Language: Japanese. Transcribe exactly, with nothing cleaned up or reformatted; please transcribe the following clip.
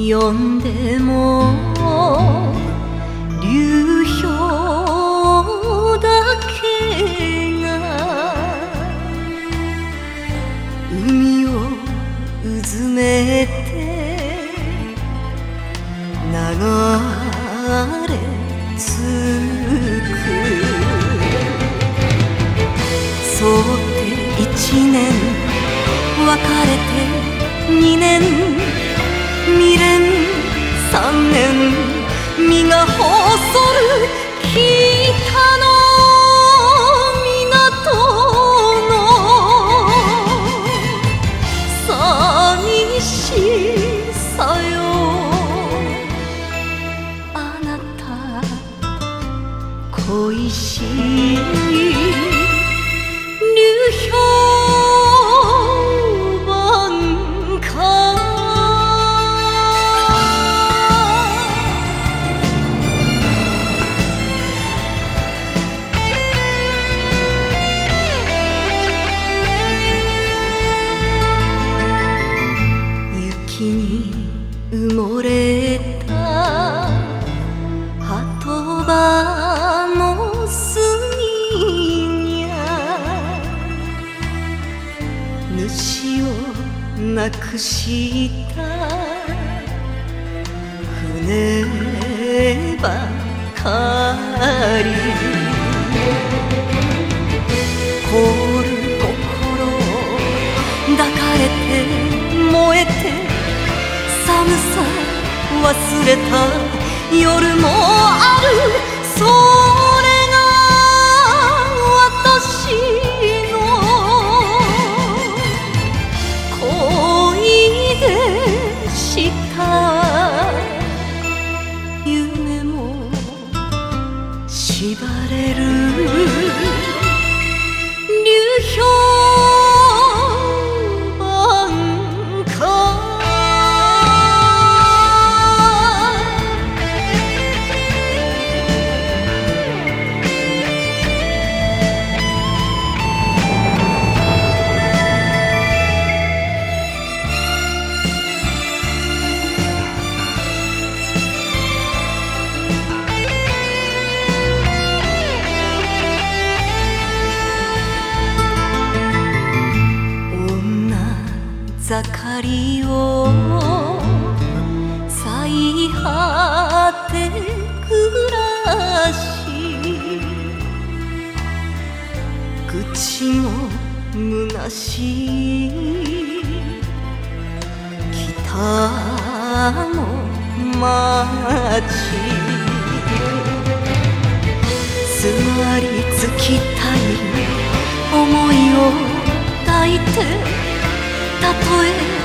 読んでも流氷だけが海をうずめて流れ着く。そうって一年別れて二年未練三年身が細る北の港の寂しさよ。あなた恋しい流氷埋もれた鳩場の隅にゃ主を亡くした船ばかり凍る心抱かれて燃えて寒さ忘れた夜もある。それが私の恋でした。夢も縛れる流氷盛りを最果て暮らし口も虚しい北の街座りつきたい想いを抱いてたとえ